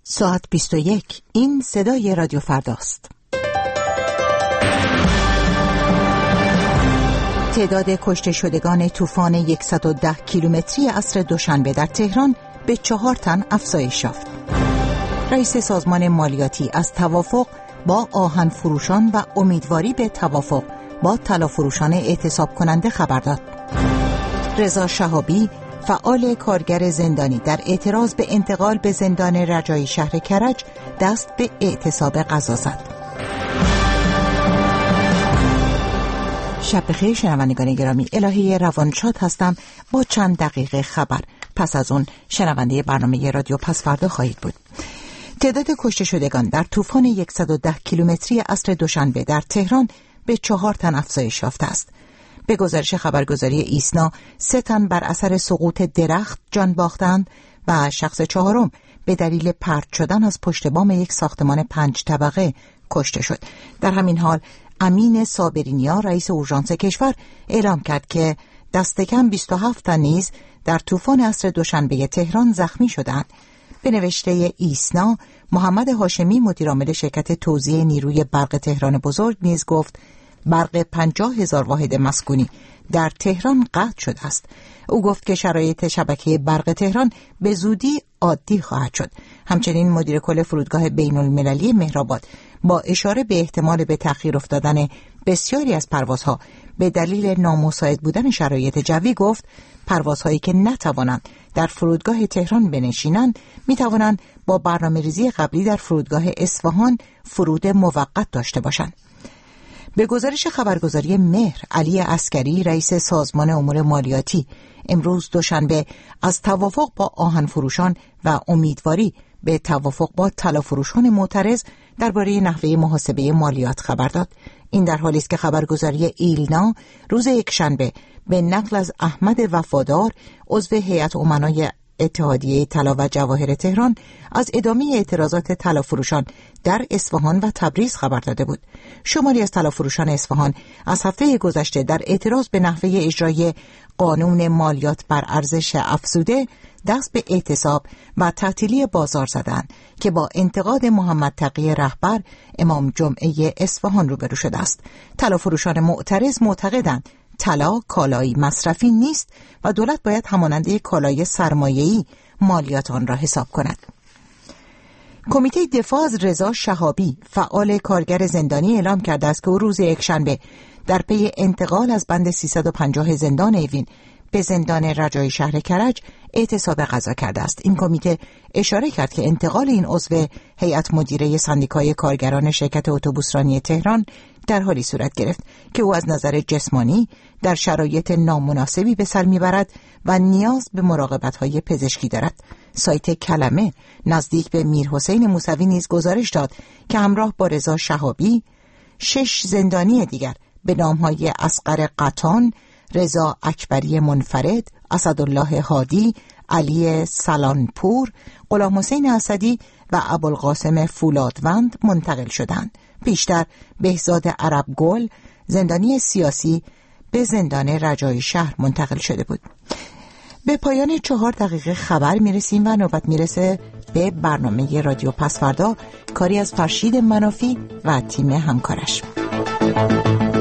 ساعت 21. این صدای رادیو فرداست. تعداد کشته شدگان طوفان 110 کیلومتری عصر دوشنبه در تهران به 4 تن افزایش یافت. رئیس سازمان مالیاتی از توافق با آهن فروشان و امیدواری به توافق با طلا فروشان اعتصاب کننده خبر داد. رضا شهابی فعال کارگر زندانی در اعتراض به انتقال به زندان رجایی شهر کرج دست به اعتصاب غذا زد. شب بخیر شنوندگان گرامی، الهی روانشاد هستم با چند دقیقه خبر. پس از اون شنونده برنامه رادیو پس فردا خواهید بود. تعداد کشته شدگان در طوفان 110 کیلومتری عصر دوشنبه در تهران به 4 تن افزایش یافته است. به گزارش خبرگزاری ایسنا 3 تن بر اثر سقوط درخت جان باختند و شخص 4م به دلیل پرت شدن از پشت بام یک ساختمان 5 طبقه کشته شد. در همین حال امین صابرینیا رئیس اورژانس کشور اعلام کرد که دست کم 27 تن نیز در طوفان عصر دوشنبه تهران زخمی شدند. به نوشته ایسنا محمد هاشمی مدیرعامل شرکت توزیع نیروی برق تهران بزرگ نیز گفت برق 50,000 واحد مسکونی در تهران قطع شده است. او گفت که شرایط شبکه برق تهران به زودی عادی خواهد شد. همچنین مدیر کل فرودگاه بین المللی مهرآباد با اشاره به احتمال به تأخیر افتادن بسیاری از پروازها به دلیل نامساعد بودن شرایط جوی گفت پروازهایی که نتوانند در فرودگاه تهران بنشینند میتوانند با برنامه‌ریزی قبلی در فرودگاه اصفهان فرود موقت داشته باشند. به گزارش خبرگزاری مهر، علی عسکری رئیس سازمان امور مالیاتی امروز دوشنبه از توافق با آهن فروشان و امیدواری به توافق با طلا فروشان معترض درباره نحوه محاسبه مالیات خبر داد. این در حالی است که خبرگزاری ایلنا روز یکشنبه به نقل از احمد وفادار عضو هیئت امنای اتحادیه طلا و جواهر تهران از ادامه اعتراضات طلافروشان در اصفهان و تبریز خبر داده بود. شماری از طلافروشان اصفهان از هفته گذشته در اعتراض به نحوه اجرای قانون مالیات بر ارزش افزوده دست به اعتصاب و تعطیلی بازار زدند که با انتقاد محمد تقی رهبر امام جمعه اصفهان روبرو شده است. طلافروشان معترض معتقدند طلا کالایی مصرفی نیست و دولت باید همانند کالای سرمایه‌ای مالیات آن را حساب کند. کمیته دفاع از رضا شهابی فعال کارگر زندانی اعلام کرده است که او روز یکشنبه در پی انتقال از بند 350 زندان اوین به زندان رجایی شهر کرج اعتصاب غذا کرده است. این کمیته اشاره کرد که انتقال این عضو هیئت مدیره سندیکای کارگران شرکت اتوبوسرانی تهران در حالی صورت گرفت که او از نظر جسمانی در شرایط نامناسبی به سر میبرد و نیاز به مراقبت‌های پزشکی دارد. سایت کلمه نزدیک به میرحسین موسوی نیز گزارش داد که همراه با رضا شهابی 6 زندانی دیگر به نام‌های اصغر قطان، رضا اکبری منفرد، اسدالله هادی، علی سلانپور، غلام حسین اسدی و ابوالقاسم فولادوند منتقل شدند. پیشتر بهزاد عربگل زندانی سیاسی به زندان رجایی شهر منتقل شده بود. به پایان 4 دقیقه خبر میرسیم و نوبت میرسه به برنامه رادیو پس فردا، کاری از فرشید منافی و تیم همکارش.